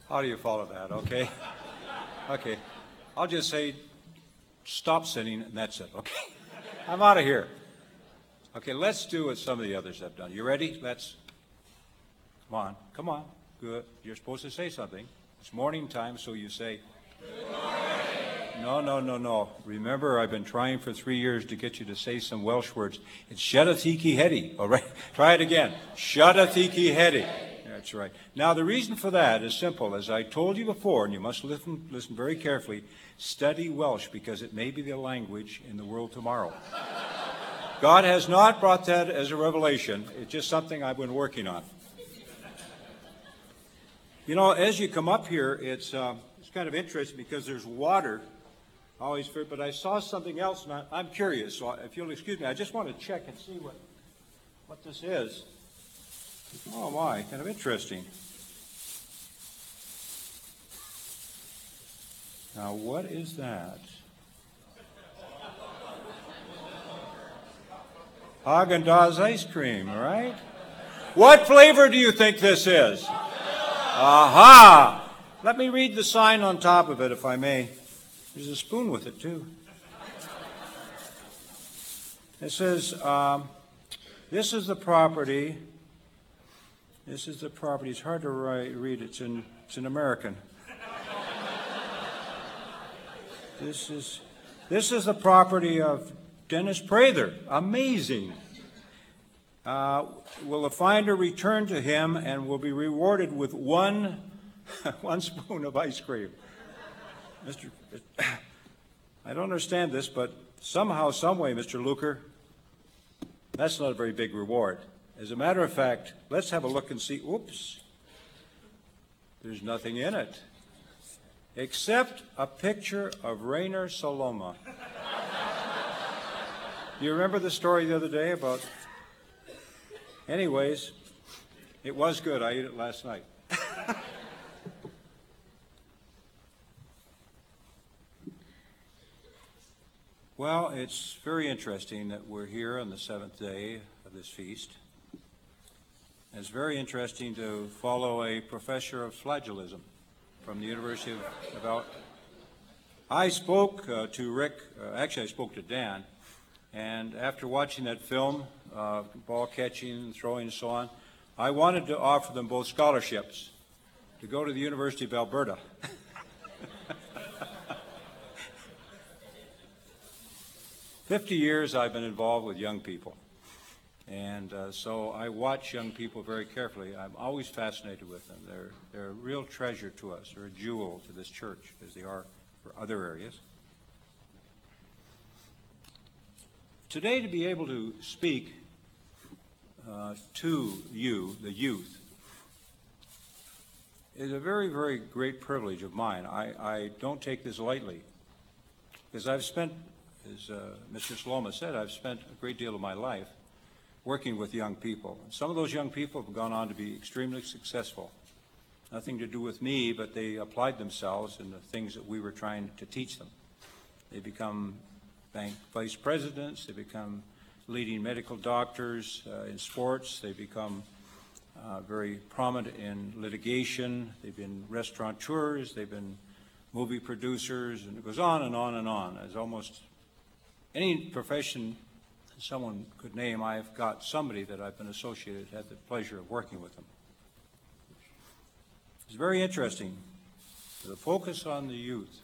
How do you follow that? Okay. Okay. I'll just say, stop sinning, and that's it. Okay. I'm out of here. Okay, let's do what some of the others have done. You ready? Come on. Come on. Good. You're supposed to say something. It's morning time, so you say, good morning. No. Remember, I've been trying for 3 years to get you to say some Welsh words. It's Shadathiki Hedi. All right? Try it again. Shadathiki Hedi. That's right. Now, the reason for that is simple. As I told you before, and you must listen very carefully, study Welsh because it may be the language in the world tomorrow. God has not brought that as a revelation. It's just something I've been working on. You know, as you come up here, it's kind of interesting because there's water always, but I saw something else, and I'm curious. So if you'll excuse me, I just want to check and see what this is. Oh my, kind of interesting. Now, what is that? Haagen-Dazs ice cream, right? What flavor do you think this is? Aha! Let me read the sign on top of it, if I may. There's a spoon with it, too. It says, this is the property. This is the property. It's hard to read. It's in American. This is the property of Dennis Prather. Amazing. Will the finder return to him and will be rewarded with one spoon of ice cream? I don't understand this, but somehow, some way, Mr. Luker, that's not a very big reward. As a matter of fact, let's have a look and see. Oops. There's nothing in it except a picture of Rainer Saloma. You remember the story the other day about... Anyways, it was good. I ate it last night. Well, it's very interesting that we're here on the seventh day of this feast. It's very interesting to follow a professor of flagellism from the University of I spoke to Rick, actually I spoke to Dan, and after watching that film, ball catching, throwing, and so on, I wanted to offer them both scholarships to go to the University of Alberta. 50 years I've been involved with young people. And so I watch young people very carefully. I'm always fascinated with them. They're a real treasure to us. They're a jewel to this church, as they are for other areas. Today, to be able to speak to you, the youth, is a very, very great privilege of mine. I don't take this lightly, because I've spent, as Mr. Saloma said, I've spent a great deal of my life working with young people. Some of those young people have gone on to be extremely successful. Nothing to do with me, but they applied themselves in the things that we were trying to teach them. They become bank vice presidents, they become leading medical doctors in sports, they become very prominent in litigation, they've been restaurateurs, they've been movie producers, and it goes on and on and on. As almost any profession someone could name, I've got somebody that I've been associated, had the pleasure of working with them. It's very interesting, the focus on the youth.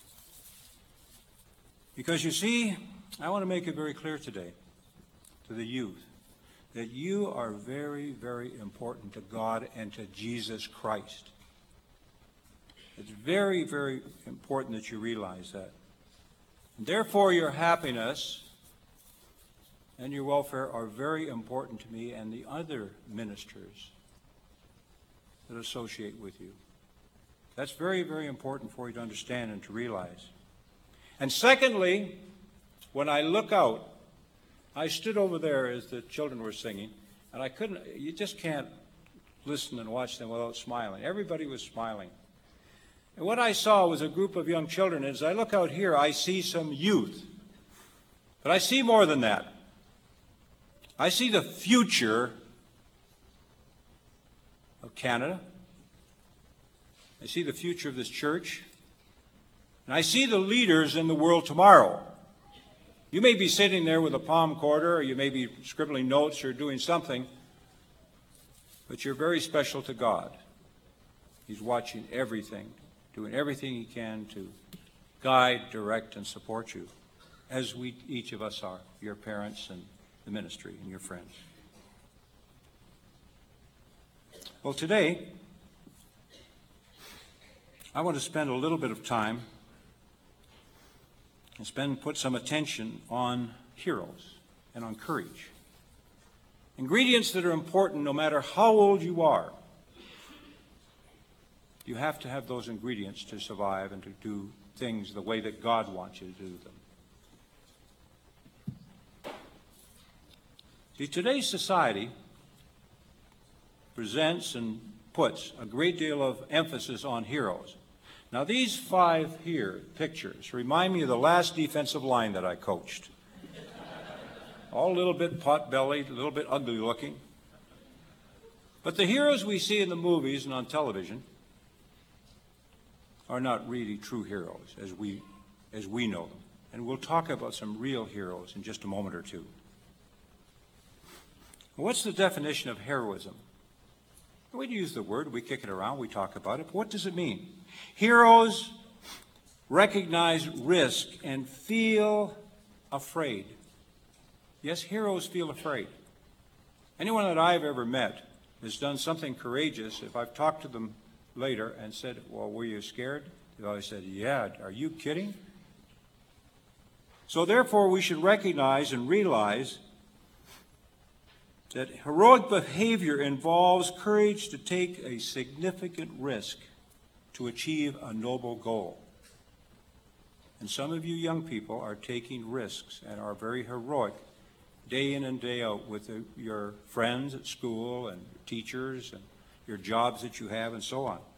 Because you see, I want to make it very clear today to the youth that you are very, very important to God and to Jesus Christ. It's very, very important that you realize that. And therefore, your happiness and your welfare are very important to me and the other ministers that associate with you. That's very, very important for you to understand and to realize. And secondly, when I look out, I stood over there as the children were singing, and you just can't listen and watch them without smiling. Everybody was smiling. And what I saw was a group of young children. As I look out here, I see some youth. But I see more than that. I see the future of Canada, I see the future of this church. And I see the leaders in the world tomorrow. You may be sitting there with a palm quarter, or you may be scribbling notes or doing something, but you're very special to God. He's watching everything, doing everything he can to guide, direct, and support you, as we, each of us are, your parents and the ministry and your friends. Well, today, I want to spend a little bit of time and put some attention on heroes and on courage. Ingredients that are important no matter how old you are. You have to have those ingredients to survive and to do things the way that God wants you to do them. See, today's society presents and puts a great deal of emphasis on heroes. Now, these 5 here pictures remind me of the last defensive line that I coached. All a little bit pot-bellied, a little bit ugly looking. But the heroes we see in the movies and on television are not really true heroes as we know them. And we'll talk about some real heroes in just a moment or two. What's the definition of heroism? We use the word, we kick it around, we talk about it, but what does it mean? Heroes recognize risk and feel afraid. Yes, heroes feel afraid. Anyone that I've ever met has done something courageous. If I've talked to them later and said, well, were you scared? They've always said, yeah, are you kidding? So therefore, we should recognize and realize that heroic behavior involves courage to take a significant risk to achieve a noble goal. And some of you young people are taking risks and are very heroic day in and day out with your friends at school and teachers and your jobs that you have and so on.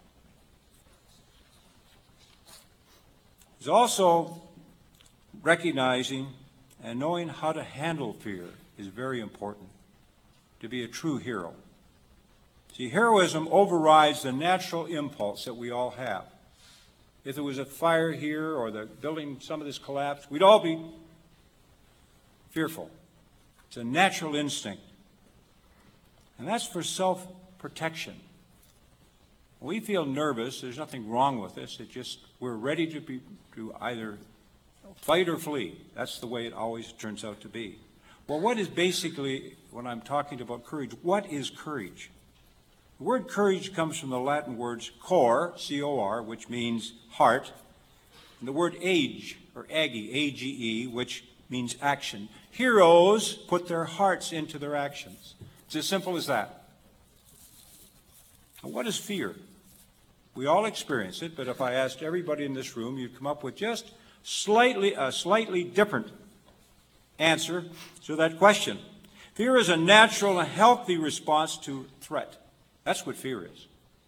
There's also recognizing and knowing how to handle fear is very important to be a true hero. See, heroism overrides the natural impulse that we all have. If there was a fire here or the building, some of this collapsed, we'd all be fearful. It's a natural instinct. And that's for self-protection. When we feel nervous, there's nothing wrong with this. It just, we're ready to either fight or flee. That's the way it always turns out to be. Well, what is basically, when I'm talking about courage, what is courage? The word courage comes from the Latin words cor, C-O-R, which means heart, and the word age, or age, A-G-E, which means action. Heroes put their hearts into their actions. It's as simple as that. Now, what is fear? We all experience it, but if I asked everybody in this room, you'd come up with just a slightly different answer to that question. Fear is a natural and healthy response to threat. That's what fear is.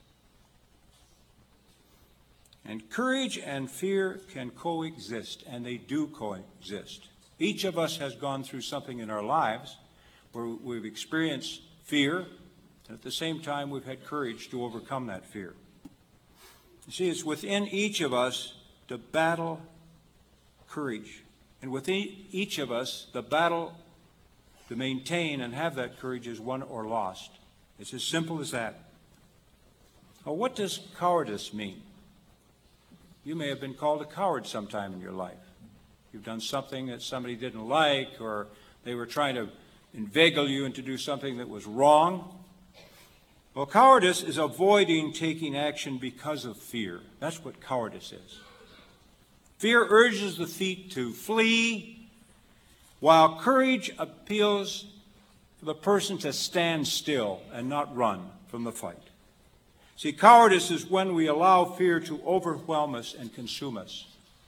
And courage and fear can coexist, and they do coexist. Each of us has gone through something in our lives where we've experienced fear, and at the same time we've had courage to overcome that fear. You see, it's within each of us to battle courage. And within each of us, the battle to maintain and have that courage is won or lost. It's as simple as that. Now, what does cowardice mean? You may have been called a coward sometime in your life. You've done something that somebody didn't like, or they were trying to inveigle you into do something that was wrong. Well, cowardice is avoiding taking action because of fear. That's what cowardice is. Fear urges the feet to flee, while courage appeals for the person to stand still and not run from the fight. See, cowardice is when we allow fear to overwhelm us and consume us.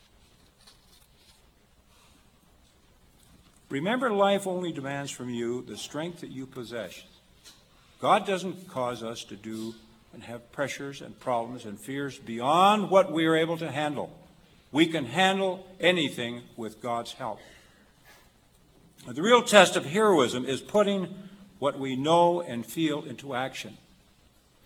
Remember, life only demands from you the strength that you possess. God doesn't cause us to do and have pressures and problems and fears beyond what we are able to handle. We can handle anything with God's help. The real test of heroism is putting what we know and feel into action.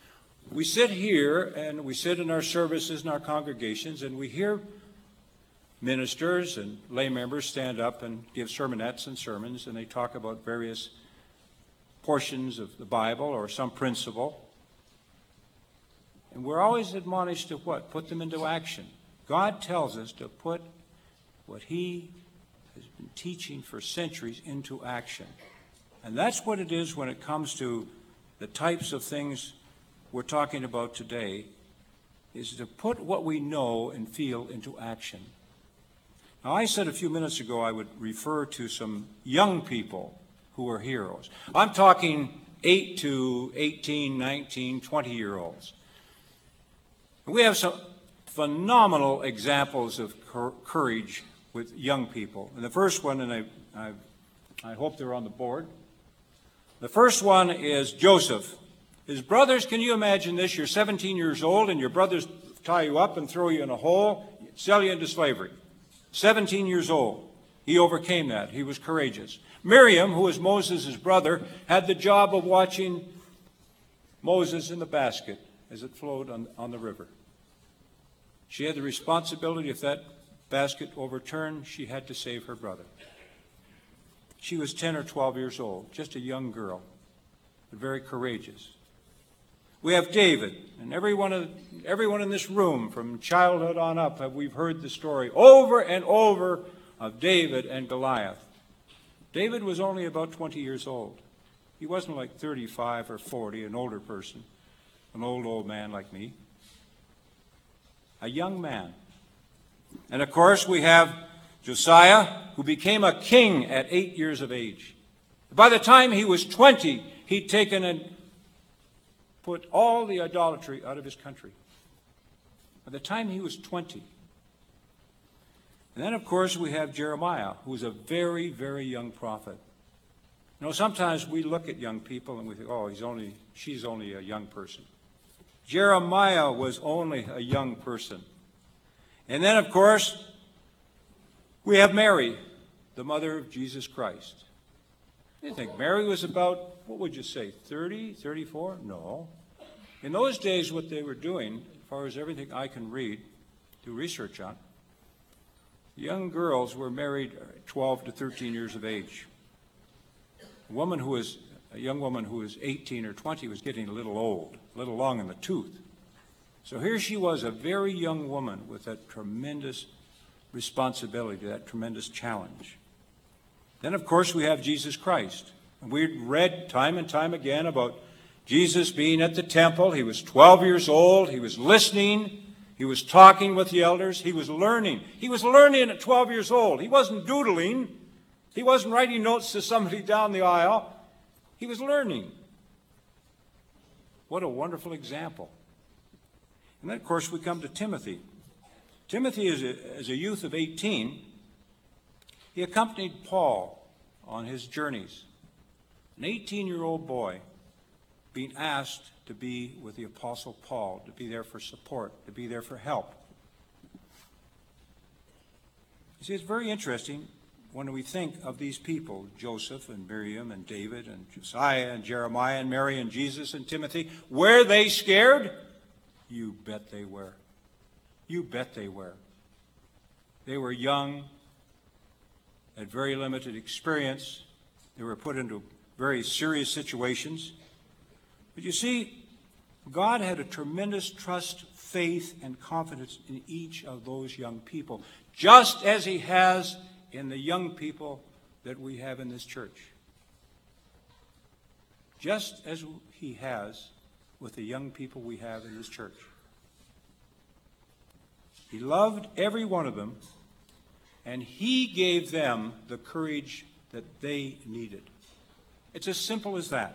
We sit here and we sit in our services and our congregations and we hear ministers and lay members stand up and give sermonettes and sermons, and they talk about various portions of the Bible or some principle. And we're always admonished to what? Put them into action. God tells us to put what he has been teaching for centuries into action. And that's what it is when it comes to the types of things we're talking about today, is to put what we know and feel into action. Now, I said a few minutes ago I would refer to some young people who are heroes. I'm talking 8 to 18, 19, 20-year-olds. We have some phenomenal examples of courage with young people. And the first one, and I hope they're on the board. The first one is Joseph. His brothers, can you imagine this? You're 17 years old and your brothers tie you up and throw you in a hole, sell you into slavery. 17 years old. He overcame that. He was courageous. Miriam, who was Moses' brother, had the job of watching Moses in the basket as it flowed on the river. She had the responsibility, if that basket overturned, she had to save her brother. She was 10 or 12 years old, just a young girl, but very courageous. We have David, and everyone in this room, from childhood on up, we've heard the story over and over of David and Goliath. David was only about 20 years old. He wasn't like 35 or 40, an older person, an old man like me. A young man. And of course we have Josiah, who became a king at 8 years of age. By the time he was 20, he'd taken and put all the idolatry out of his country. By the time he was 20. And then, of course, we have Jeremiah, who was a very, very young prophet. You know, sometimes we look at young people and we think, oh, she's only a young person. Jeremiah was only a young person. And then, of course, we have Mary, the mother of Jesus Christ. You think Mary was about, what would you say, 30, 34? No. In those days, what they were doing, as far as everything I can read, do research on, young girls were married at 12 to 13 years of age. A young woman who was 18 or 20 was getting a little old, a little long in the tooth. So here she was, a very young woman with that tremendous responsibility, that tremendous challenge. Then, of course, we have Jesus Christ. And we read time and time again about Jesus being at the temple. He was 12 years old. He was listening. He was talking with the elders. He was learning. He was learning at 12 years old. He wasn't doodling. He wasn't writing notes to somebody down the aisle. He was learning. What a wonderful example. And then, of course, we come to Timothy. Timothy, as a youth of 18, he accompanied Paul on his journeys. An 18-year-old boy being asked to be with the Apostle Paul, to be there for support, to be there for help. You see, it's very interesting when we think of these people, Joseph and Miriam and David and Josiah and Jeremiah and Mary and Jesus and Timothy. Were they scared? You bet they were. You bet they were. They were young, had very limited experience. They were put into very serious situations. But you see, God had a tremendous trust, faith, and confidence in each of those young people, just as he has in the young people that we have in this church. Just as he has with the young people we have in this church. He loved every one of them, and he gave them the courage that they needed. It's as simple as that.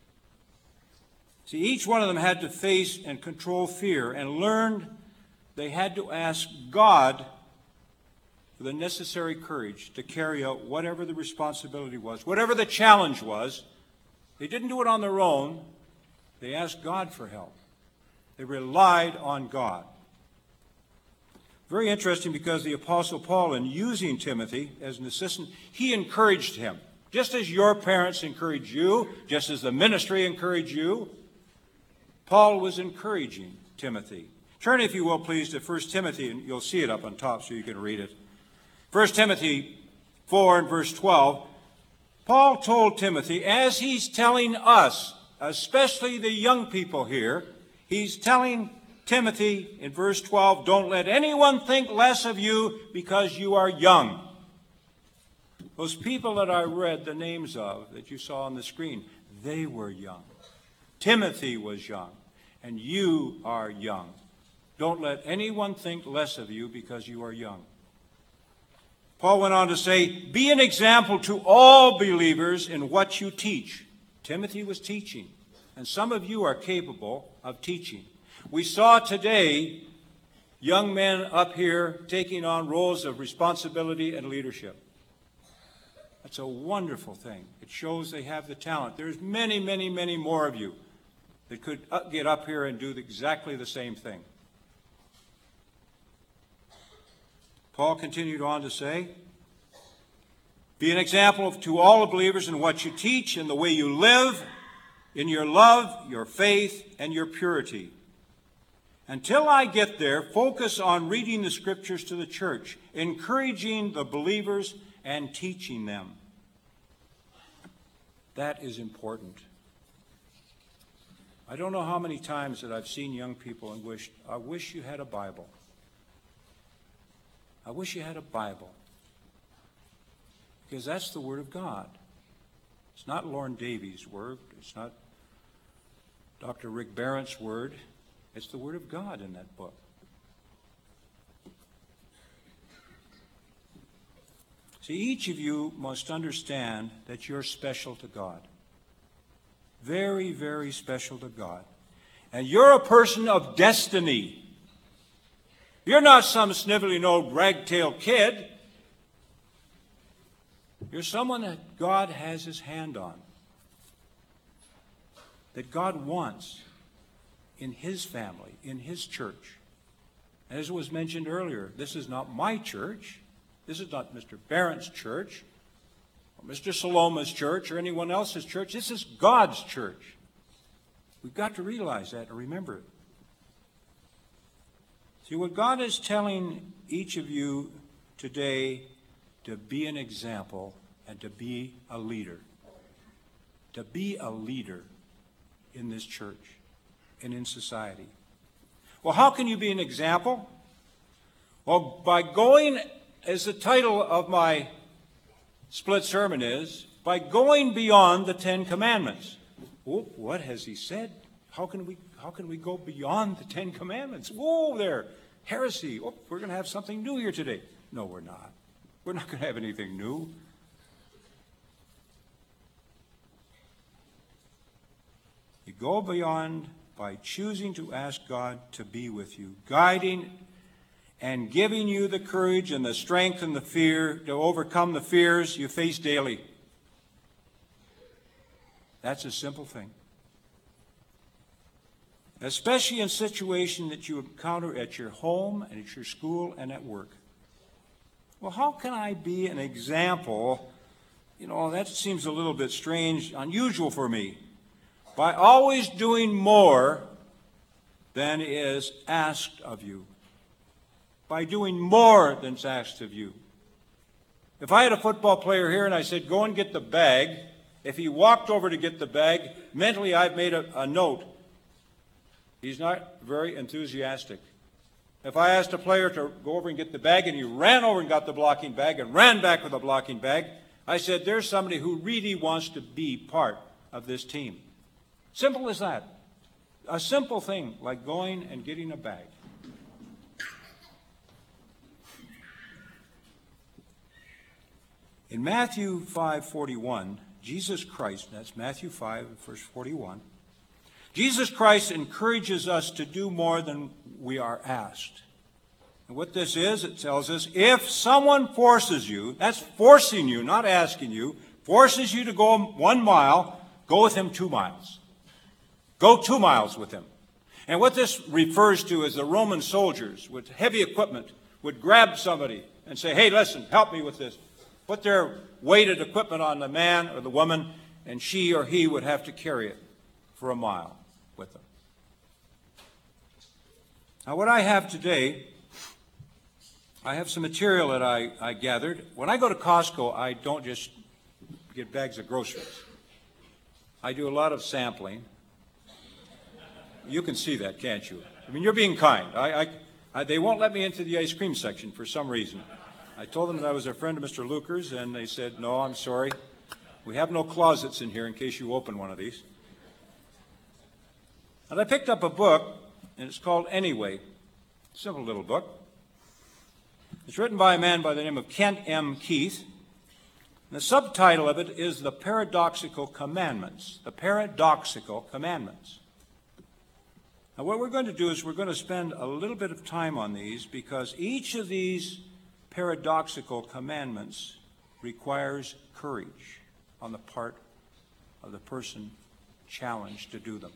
See, each one of them had to face and control fear and learned they had to ask God for the necessary courage to carry out whatever the responsibility was, whatever the challenge was. They didn't do it on their own. They asked God for help. They relied on God. Very interesting, because the Apostle Paul, in using Timothy as an assistant, he encouraged him. Just as your parents encourage you, just as the ministry encouraged you, Paul was encouraging Timothy. Turn, if you will, please, to 1 Timothy, and you'll see it up on top so you can read it. 1 Timothy 4 and verse 12, Paul told Timothy, as he's telling us, especially the young people here, he's telling Timothy in verse 12, don't let anyone think less of you because you are young. Those people that I read the names of, that you saw on the screen, they were young. Timothy was young, and you are young. Don't let anyone think less of you because you are young. Paul went on to say, be an example to all believers in what you teach. Timothy was teaching, and some of you are capable of teaching. We saw today young men up here taking on roles of responsibility and leadership. That's a wonderful thing. It shows they have the talent. There's many, many, many more of you that could get up here and do exactly the same thing. Paul continued on to say, be an example to all the believers in what you teach, in the way you live, in your love, your faith, and your purity. Until I get there, focus on reading the scriptures to the church, encouraging the believers and teaching them. That is important. I don't know how many times that I've seen young people and wished, I wish you had a Bible. I wish you had a Bible. Because that's the Word of God. It's not Lauren Davies' word. It's not Dr. Rick Barrett's word. It's the Word of God in that book. See, each of you must understand that you're special to God. Very, very special to God. And you're a person of destiny. You're not some sniveling old ragtail kid. You're someone that God has his hand on. That God wants in his family, in his church. As was mentioned earlier, this is not my church. This is not Mr. Barron's church, or Mr. Saloma's church, or anyone else's church. This is God's church. We've got to realize that and remember it. See, what God is telling each of you today, to be an example and to be a leader. To be a leader in this church and in society. Well, how can you be an example? Well, by going, as the title of my split sermon is, by going beyond the Ten Commandments. Oh, what has he said? How can we go beyond the Ten Commandments? Whoa there, heresy. Oh, we're going to have something new here today. No, we're not. We're not going to have anything new. You go beyond by choosing to ask God to be with you, guiding and giving you the courage and the strength and the fear to overcome the fears you face daily. That's a simple thing. Especially in situations that you encounter at your home and at your school and at work. Well, how can I be an example? You know, that seems a little bit strange, unusual for me. By always doing more than is asked of you. By doing more than is asked of you. If I had a football player here and I said, go and get the bag, if he walked over to get the bag, mentally I've made a note. He's not very enthusiastic. If I asked a player to go over and get the bag and he ran over and got the blocking bag and ran back with the blocking bag, I said, there's somebody who really wants to be part of this team. Simple as that. A simple thing like going and getting a bag. In Matthew 5:41, Jesus Christ, that's Matthew 5, verse 41, Jesus Christ encourages us to do more than we are asked. And what this is, it tells us, if someone forces you, that's forcing you, not asking you, forces you to go 1 mile, go with him 2 miles. Go 2 miles with him. And what this refers to is the Roman soldiers with heavy equipment would grab somebody and say, hey, listen, help me with this. Put their weighted equipment on the man or the woman, and she or he would have to carry it for 1 mile with them. Now, what I have today, I have some material that I gathered. When I go to Costco, I don't just get bags of groceries. I do a lot of sampling. You can see that, can't you? I mean, you're being kind. They won't let me into the ice cream section for some reason. I told them that I was a friend of Mr. Luker's, and they said, no, I'm sorry. We have no closets in here in case you open one of these. And I picked up a book, and it's called Anyway. Simple little book. It's written by a man by the name of Kent M. Keith. And the subtitle of it is The Paradoxical Commandments. The Paradoxical Commandments. Now, what we're going to do is we're going to spend a little bit of time on these because each of these paradoxical commandments requires courage on the part of the person challenged to do them.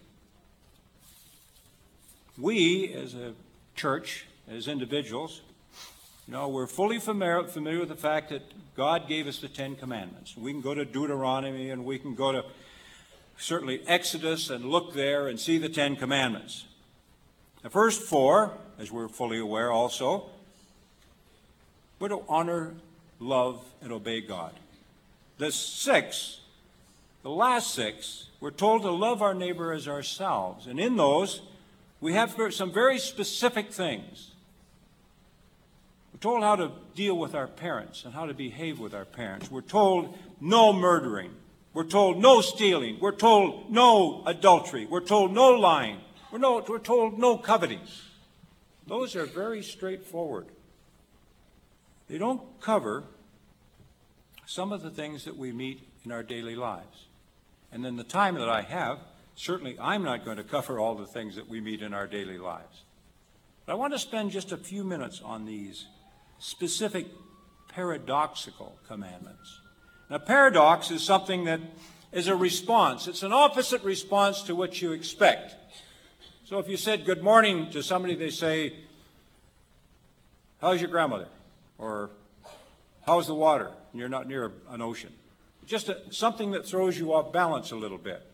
We, as a church, as individuals, we're fully familiar with the fact that God gave us the Ten Commandments. We can go to Deuteronomy and we can go to certainly Exodus and look there and see the Ten Commandments. The first four, as we're fully aware also, we're to honor, love, and obey God. The last six, we're told to love our neighbor as ourselves. And in those, we have some very specific things. We're told how to deal with our parents and how to behave with our parents. We're told no murdering. We're told no stealing. We're told no adultery. We're told no lying. We're told no coveting. Those are very straightforward. They don't cover some of the things that we meet in our daily lives. And in the time that I have, certainly I'm not going to cover all the things that we meet in our daily lives. But I want to spend just a few minutes on these specific paradoxical commandments. Now, paradox is something that is a response. It's an opposite response to what you expect. So if you said good morning to somebody, they say, how's your grandmother? Or how's the water? And you're not near an ocean. Just something that throws you off balance a little bit.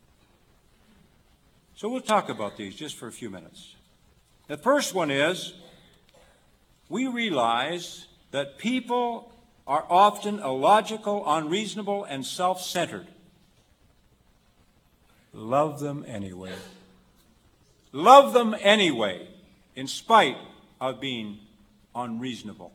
So we'll talk about these just for a few minutes. The first one is, we realize that people are often illogical, unreasonable, and self-centered. Love them anyway. Love them anyway, in spite of being unreasonable.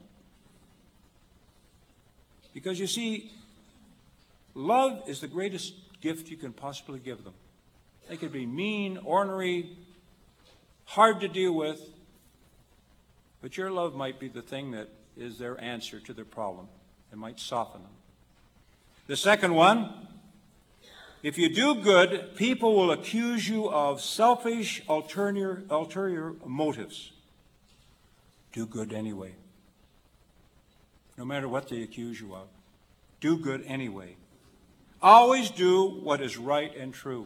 Because you see, love is the greatest gift you can possibly give them. They could be mean, ornery, hard to deal with, but your love might be the thing that is their answer to their problem. It might soften them. The second one, if you do good, people will accuse you of selfish, ulterior motives. Do good anyway. No matter what they accuse you of. Do good anyway. Always do what is right and true.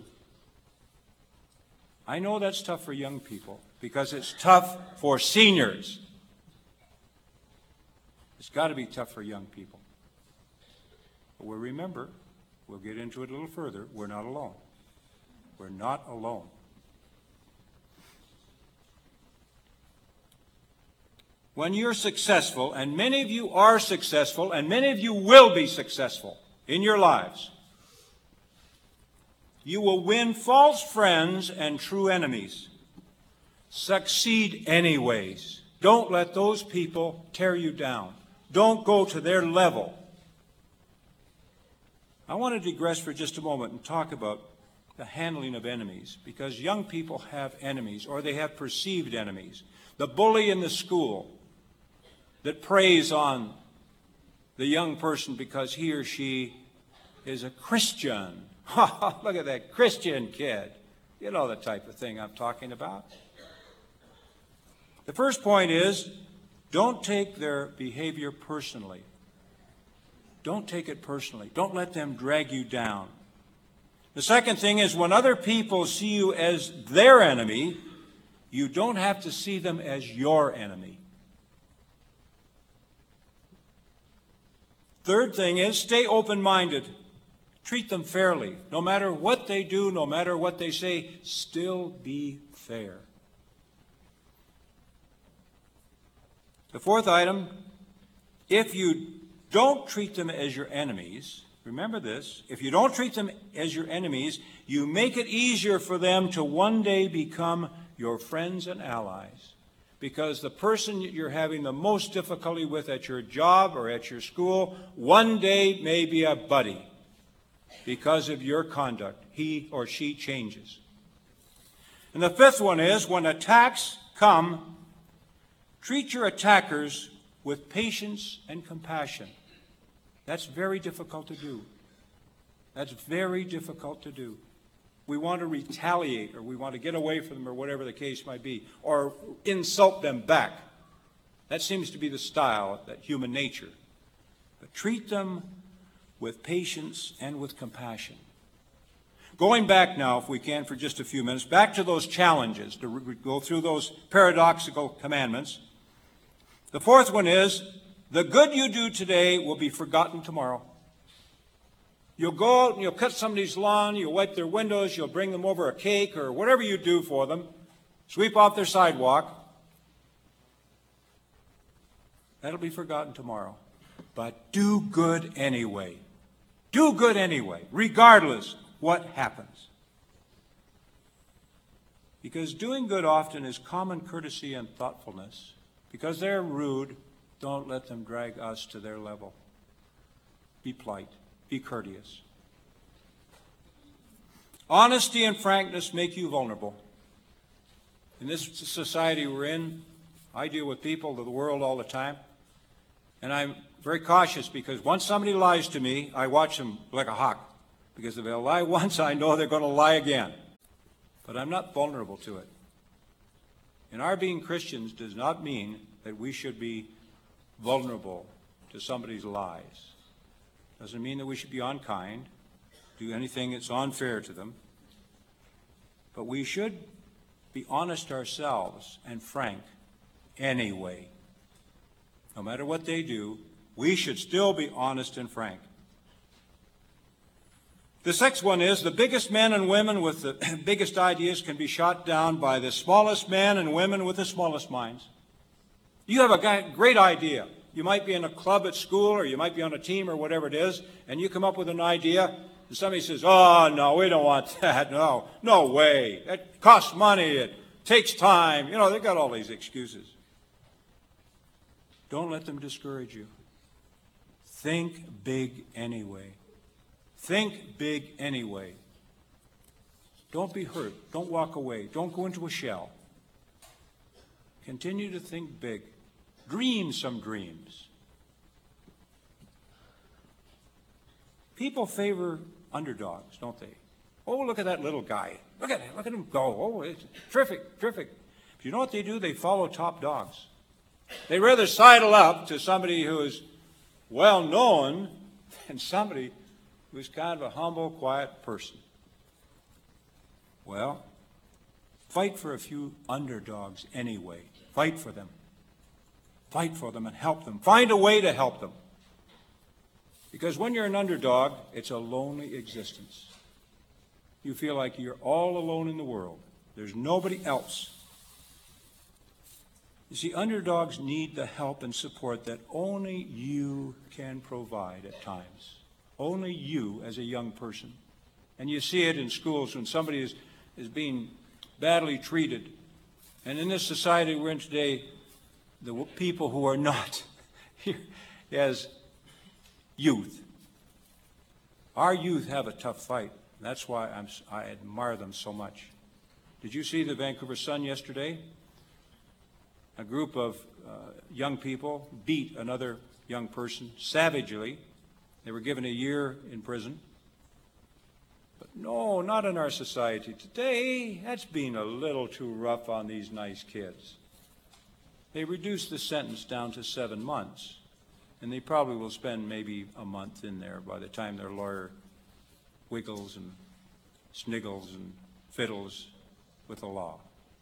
I know that's tough for young people because it's tough for seniors. It's got to be tough for young people. But we'll remember, we'll get into it a little further, we're not alone. We're not alone. When you're successful, and many of you are successful, and many of you will be successful in your lives, you will win false friends and true enemies. Succeed anyways. Don't let those people tear you down. Don't go to their level. I want to digress for just a moment and talk about the handling of enemies, because young people have enemies, or they have perceived enemies. The bully in the school that preys on the young person because he or she is a Christian. Look at that Christian kid. You know the type of thing I'm talking about. The first point is, don't take their behavior personally. Don't take it personally. Don't let them drag you down. The second thing is, when other people see you as their enemy, you don't have to see them as your enemy. Third thing is, stay open-minded. Treat them fairly. No matter what they do, no matter what they say, still be fair. The fourth item, if you don't treat them as your enemies, remember this, if you don't treat them as your enemies, you make it easier for them to one day become your friends and allies. Because the person you're having the most difficulty with at your job or at your school, one day may be a buddy. Because of your conduct, he or she changes. And the fifth one is, when attacks come, treat your attackers with patience and compassion. That's very difficult to do. That's very difficult to do. We want to retaliate, or we want to get away from them, or whatever the case might be, or insult them back. That seems to be the style, that human nature. But treat them with patience and with compassion. Going back now, if we can, for just a few minutes, back to those challenges, to go through those paradoxical commandments. The fourth one is, the good you do today will be forgotten tomorrow. You'll go out and you'll cut somebody's lawn, you'll wipe their windows, you'll bring them over a cake or whatever you do for them, sweep off their sidewalk. That'll be forgotten tomorrow. But do good anyway. Do good anyway, regardless what happens. Because doing good often is common courtesy and thoughtfulness. Because they're rude, don't let them drag us to their level. Be polite. Be courteous. Honesty and frankness make you vulnerable. In this society we're in, I deal with people of the world all the time, and I'm very cautious because once somebody lies to me, I watch them like a hawk. Because if they'll lie once, I know they're going to lie again. But I'm not vulnerable to it. And our being Christians does not mean that we should be vulnerable to somebody's lies. Doesn't mean that we should be unkind, do anything that's unfair to them. But we should be honest ourselves and frank anyway. No matter what they do, we should still be honest and frank. The sixth one is, the biggest men and women with the biggest ideas can be shot down by the smallest men and women with the smallest minds. You have a great idea. You might be in a club at school, or you might be on a team, or whatever it is, and you come up with an idea, and somebody says, oh, no, we don't want that. No way. It costs money. It takes time. You know, they've got all these excuses. Don't let them discourage you. Think big anyway. Think big anyway. Don't be hurt. Don't walk away. Don't go into a shell. Continue to think big. Dream some dreams. People favor underdogs, don't they? Oh, look at that little guy. Look at him go. Oh, it's terrific. But you know what they do? They follow top dogs. They rather sidle up to somebody who is well known than somebody who's kind of a humble, quiet person. Well, fight for a few underdogs anyway. Fight for them. Fight for them and help them. Find a way to help them. Because when you're an underdog, it's a lonely existence. You feel like you're all alone in the world. There's nobody else. You see, underdogs need the help and support that only you can provide at times. Only you as a young person. And you see it in schools when somebody is being badly treated. And in this society we're in today, the people who are not here as youth. Our youth have a tough fight. That's why I admire them so much. Did you see the Vancouver Sun yesterday? A group of young people beat another young person savagely. They were given a year in prison. But no, not in our society today. That's being a little too rough on these nice kids. They reduced the sentence down to 7 months, and they probably will spend maybe a month in there by the time their lawyer wiggles and sniggles and fiddles with the law.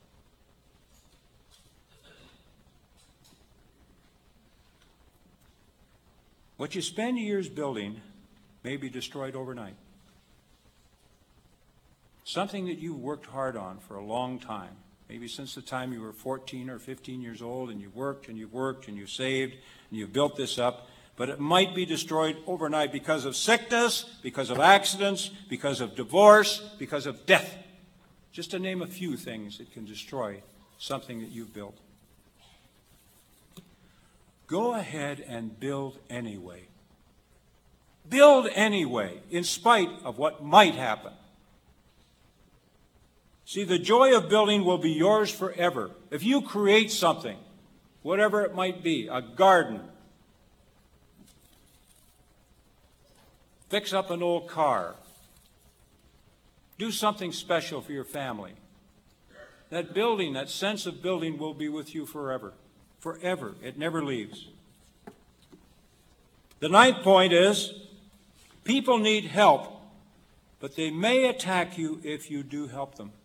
What you spend years building may be destroyed overnight. Something that you've worked hard on for a long time maybe since the time you were 14 or 15 years old, and you worked and you worked and you saved and you built this up. But it might be destroyed overnight because of sickness, because of accidents, because of divorce, because of death. Just to name a few things that can destroy something that you've built. Go ahead and build anyway. Build anyway, in spite of what might happen. See, the joy of building will be yours forever. If you create something, whatever it might be, a garden, fix up an old car, do something special for your family, that building, that sense of building will be with you forever. Forever. It never leaves. The ninth point is, people need help, but they may attack you if you do help them.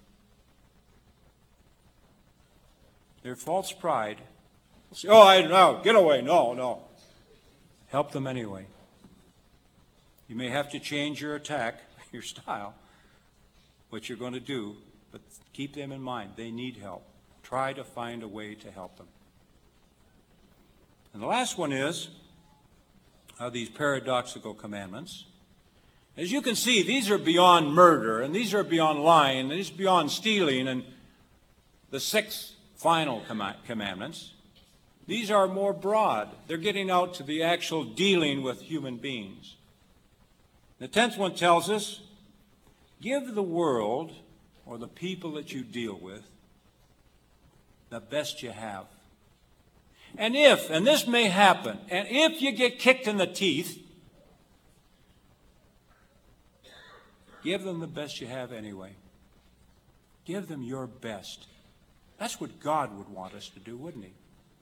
Their false pride will say, no, get away. No. Help them anyway. You may have to change your attack, your style, what you're going to do, but keep them in mind. They need help. Try to find a way to help them. And the last one is these paradoxical commandments. As you can see, these are beyond murder, and these are beyond lying, and these are beyond stealing, and the sixth final commandments. These are more broad. They're getting out to the actual dealing with human beings. The 10th one tells us, give the world, or the people that you deal with, the best you have. And this may happen, and if you get kicked in the teeth, give them the best you have anyway. Give them your best. That's what God would want us to do, wouldn't he?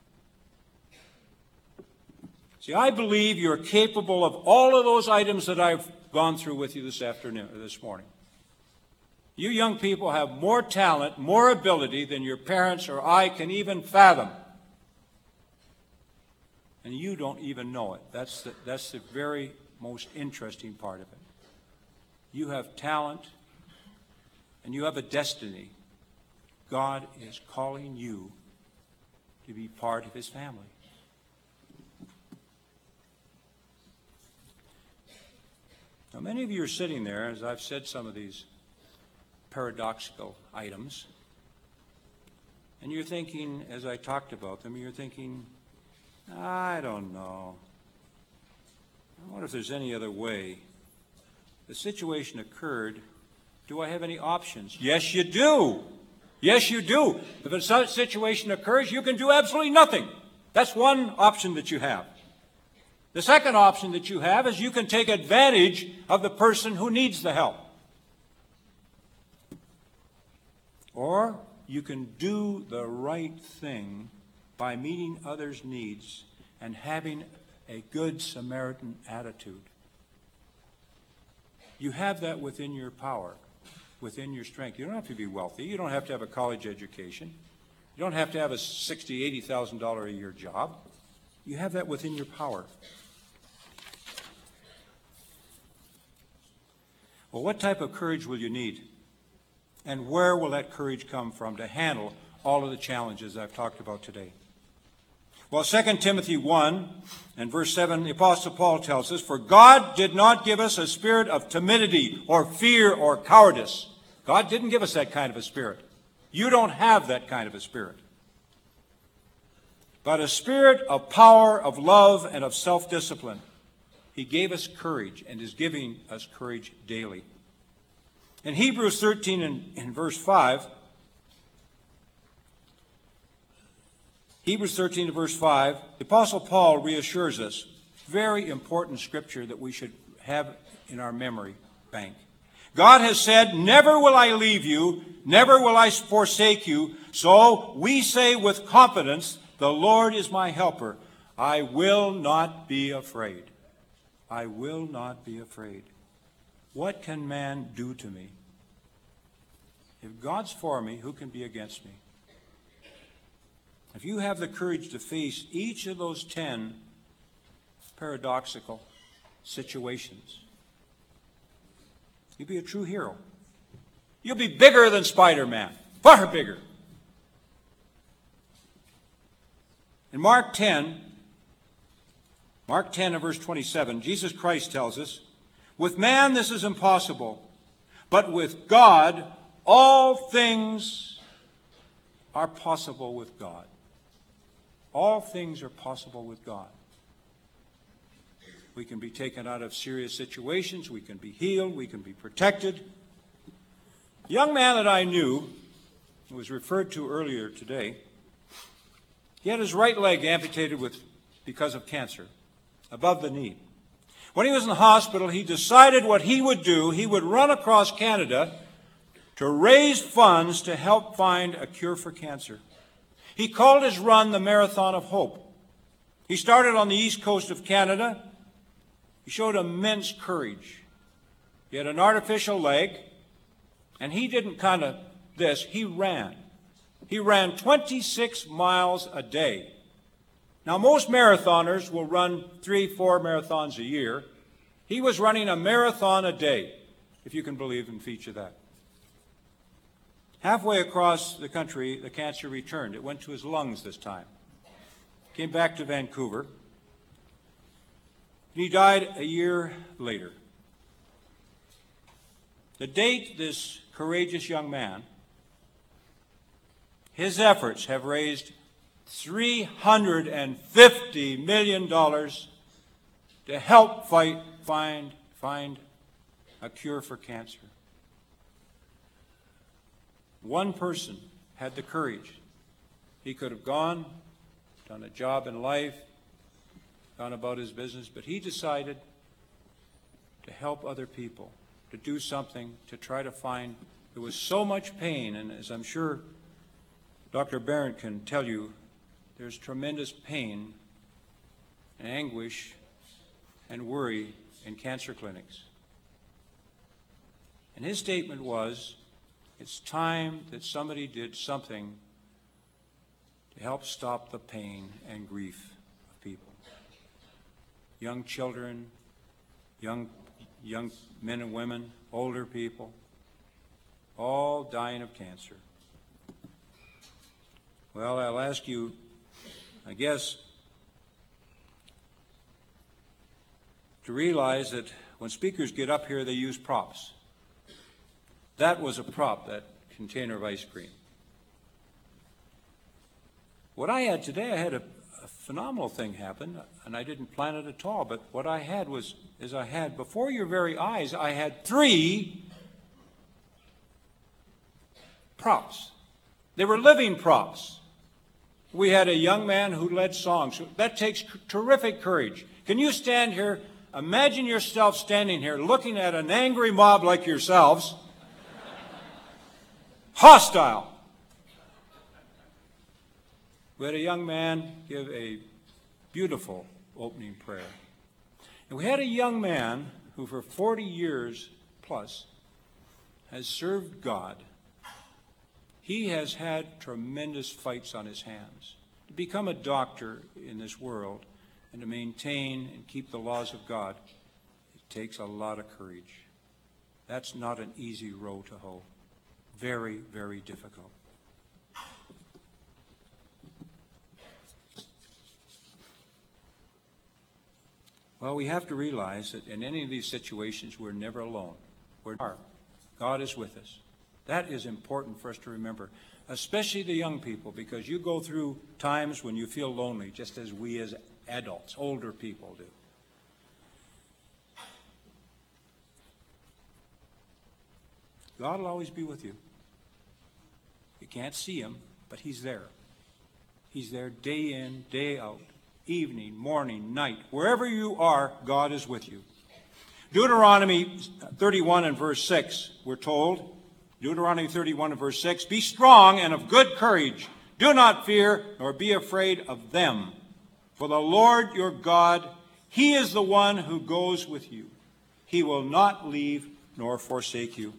See, I believe you're capable of all of those items that I've gone through with you this morning. You young people have more talent, more ability than your parents or I can even fathom. And you don't even know it. That's the very most interesting part of it. You have talent, and you have a destiny. God is calling you to be part of his family. Now, many of you are sitting there, as I've said some of these paradoxical items, and you're thinking, as I talked about them, you're thinking, I don't know. I wonder if there's any other way. The situation occurred. Do I have any options? Yes, you do. Yes, you do. If a such situation occurs, you can do absolutely nothing. That's one option that you have. The second option that you have is you can take advantage of the person who needs the help. Or you can do the right thing by meeting others' needs and having a good Samaritan attitude. You have that within your power, within your strength. You don't have to be wealthy. You don't have to have a college education. You don't have to have a $60,000, $80,000 a year job. You have that within your power. Well, what type of courage will you need? And where will that courage come from to handle all of the challenges I've talked about today? Well, 2 Timothy 1 and verse 7, the Apostle Paul tells us, for God did not give us a spirit of timidity or fear or cowardice. God didn't give us that kind of a spirit. You don't have that kind of a spirit. But a spirit of power, of love, and of self-discipline. He gave us courage and is giving us courage daily. In Hebrews 13 and verse 5, Hebrews 13 and verse 5, the Apostle Paul reassures us, very important scripture that we should have in our memory bank. God has said, never will I leave you, never will I forsake you. So we say with confidence, the Lord is my helper. I will not be afraid. I will not be afraid. What can man do to me? If God's for me, who can be against me? If you have the courage to face each of those 10 paradoxical situations, you'll be a true hero. You'll be bigger than Spider-Man, far bigger. In Mark 10 and verse 27, Jesus Christ tells us, with man this is impossible, but with God all things are possible with God. All things are possible with God. We can be taken out of serious situations. We can be healed. We can be protected. The young man that I knew, who was referred to earlier today, he had his right leg amputated because of cancer, above the knee. When he was in the hospital, he decided what he would do. He would run across Canada to raise funds to help find a cure for cancer. He called his run the Marathon of Hope. He started on the east coast of Canada. He showed immense courage. He had an artificial leg, and he didn't he ran. He ran 26 miles a day. Now, most marathoners will run 3-4 marathons a year. He was running a marathon a day, if you can believe in feats of that. Halfway across the country, the cancer returned. It went to his lungs this time. Came back to Vancouver. He died a year later. To date, this courageous young man, his efforts have raised $350 million to help find a cure for cancer. One person had the courage. He could have gone, done a job in life, gone about his business, but he decided to help other people, to do something, to try to find. There was so much pain, and as I'm sure Dr. Barron can tell you, there's tremendous pain and anguish and worry in cancer clinics. And his statement was, it's time that somebody did something to help stop the pain and grief of people. Young children, young men and women, older people, all dying of cancer. Well, I'll ask you, I guess, to realize that when speakers get up here, they use props. That was a prop, that container of ice cream. What I had today, I had a phenomenal thing happen, and I didn't plan it at all, but what I had was, before your very eyes, I had 3 props. They were living props. We had a young man who led songs. That takes terrific courage. Can you stand here? Imagine yourself standing here looking at an angry mob like yourselves, hostile. We had a young man give a beautiful opening prayer. And we had a young man who for 40 years plus has served God. He has had tremendous fights on his hands. To become a doctor in this world and to maintain and keep the laws of God, it takes a lot of courage. That's not an easy row to hoe. Very, very difficult. Well, we have to realize that in any of these situations, we're never alone. God is with us. That is important for us to remember, especially the young people, because you go through times when you feel lonely, just as we as adults, older people do. God will always be with you. You can't see him, but he's there. He's there day in, day out, evening, morning, night. Wherever you are, God is with you. Deuteronomy 31 and verse 6, we're told, Deuteronomy 31 and verse 6, be strong and of good courage. Do not fear nor be afraid of them. For the Lord your God, he is the one who goes with you. He will not leave nor forsake you.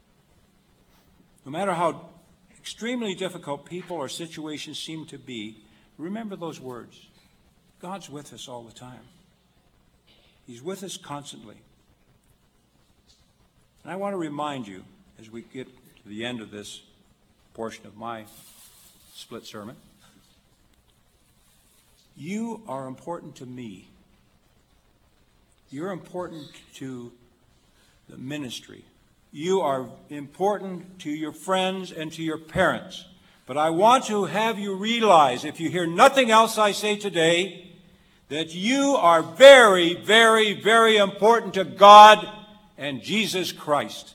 No matter how extremely difficult people or situations seem to be, remember those words. God's with us all the time. He's with us constantly. And I want to remind you, as we get to the end of this portion of my split sermon, You are important to me. You're important to the ministry. You are important to your friends and to your parents. But I want to have you realize, if you hear nothing else I say today, that you are very, very, very important to God and Jesus Christ.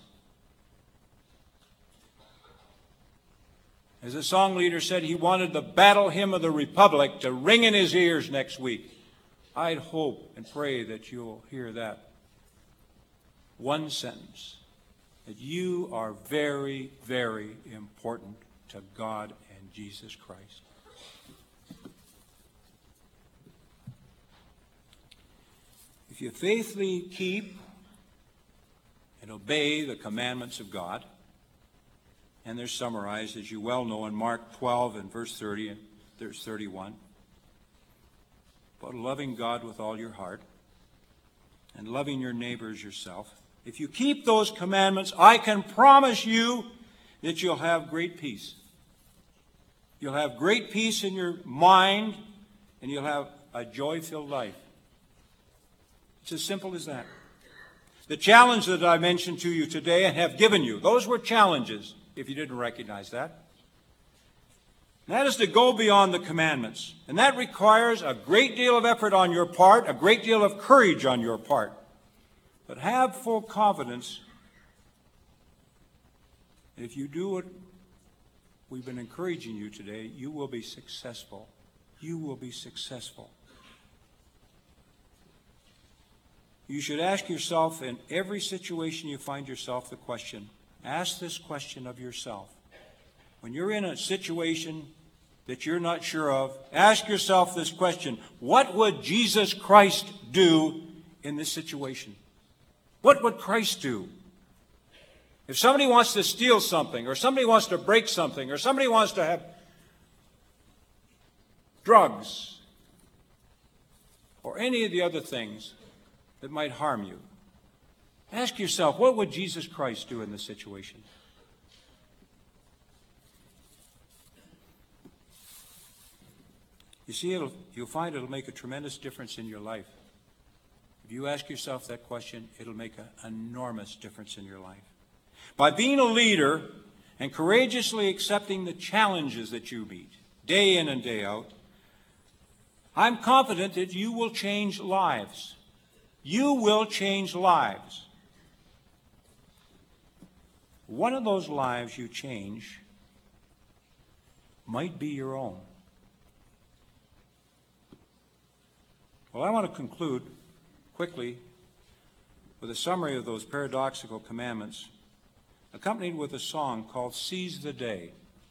As the song leader said, he wanted the battle hymn of the Republic to ring in his ears next week. I'd hope and pray that you'll hear that one sentence, that you are very, very important to God and Jesus Christ. If you faithfully keep and obey the commandments of God, and they're summarized, as you well know, in Mark 12 and verse 30 and verse 31, about loving God with all your heart and loving your neighbor as yourself. If you keep those commandments, I can promise you that you'll have great peace. You'll have great peace in your mind, and you'll have a joy-filled life. It's as simple as that. The challenge that I mentioned to you today and have given you, those were challenges, if you didn't recognize that. And that is to go beyond the commandments. And that requires a great deal of effort on your part, a great deal of courage on your part. But have full confidence that if you do what we've been encouraging you today, you will be successful. You will be successful. You should ask yourself in every situation you find yourself the question. Ask this question of yourself. When you're in a situation that you're not sure of, ask yourself this question. What would Jesus Christ do in this situation? What would Christ do? If somebody wants to steal something, or somebody wants to break something, or somebody wants to have drugs, or any of the other things that might harm you, ask yourself, what would Jesus Christ do in this situation? You see, you'll find it'll make a tremendous difference in your life. If you ask yourself that question, it'll make an enormous difference in your life. By being a leader and courageously accepting the challenges that you meet, day in and day out, I'm confident that you will change lives. You will change lives. One of those lives you change might be your own. Well, I want to conclude quickly with a summary of those paradoxical commandments, accompanied with a song called Seize the Day.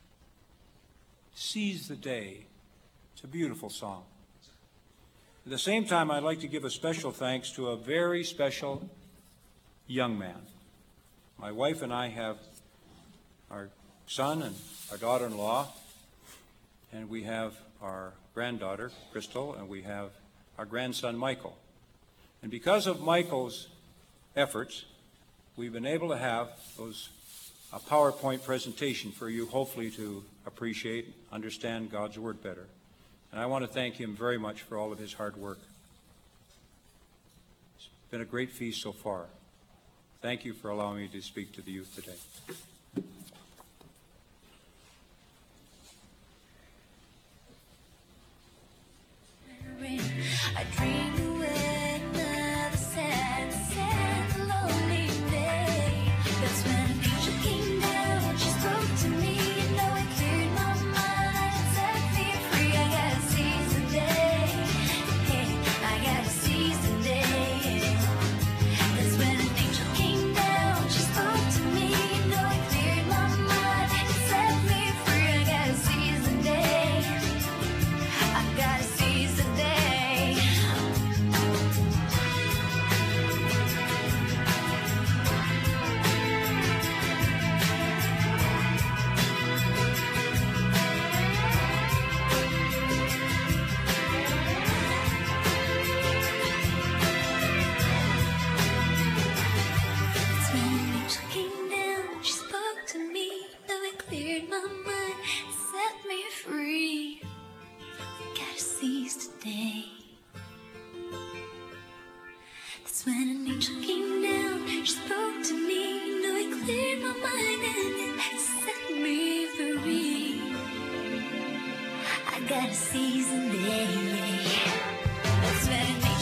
Seize the Day. It's a beautiful song. At the same time, I'd like to give a special thanks to a very special young man. My wife and I have our son and our daughter-in-law, and we have our granddaughter, Crystal, and we have our grandson, Michael. And because of Michael's efforts, we've been able to have a PowerPoint presentation for you, hopefully to appreciate, understand God's Word better. And I want to thank him very much for all of his hard work. It's been a great feast so far. Thank you for allowing me to speak to the youth today. I dream away another sad, lonely day. That's when an angel came down, she spoke to me, and know it cleared my mind, set me free. I gotta seize the day, hey, I gotta seize the day. That's when an angel came down, she spoke to me, and know it got a season day. That's when it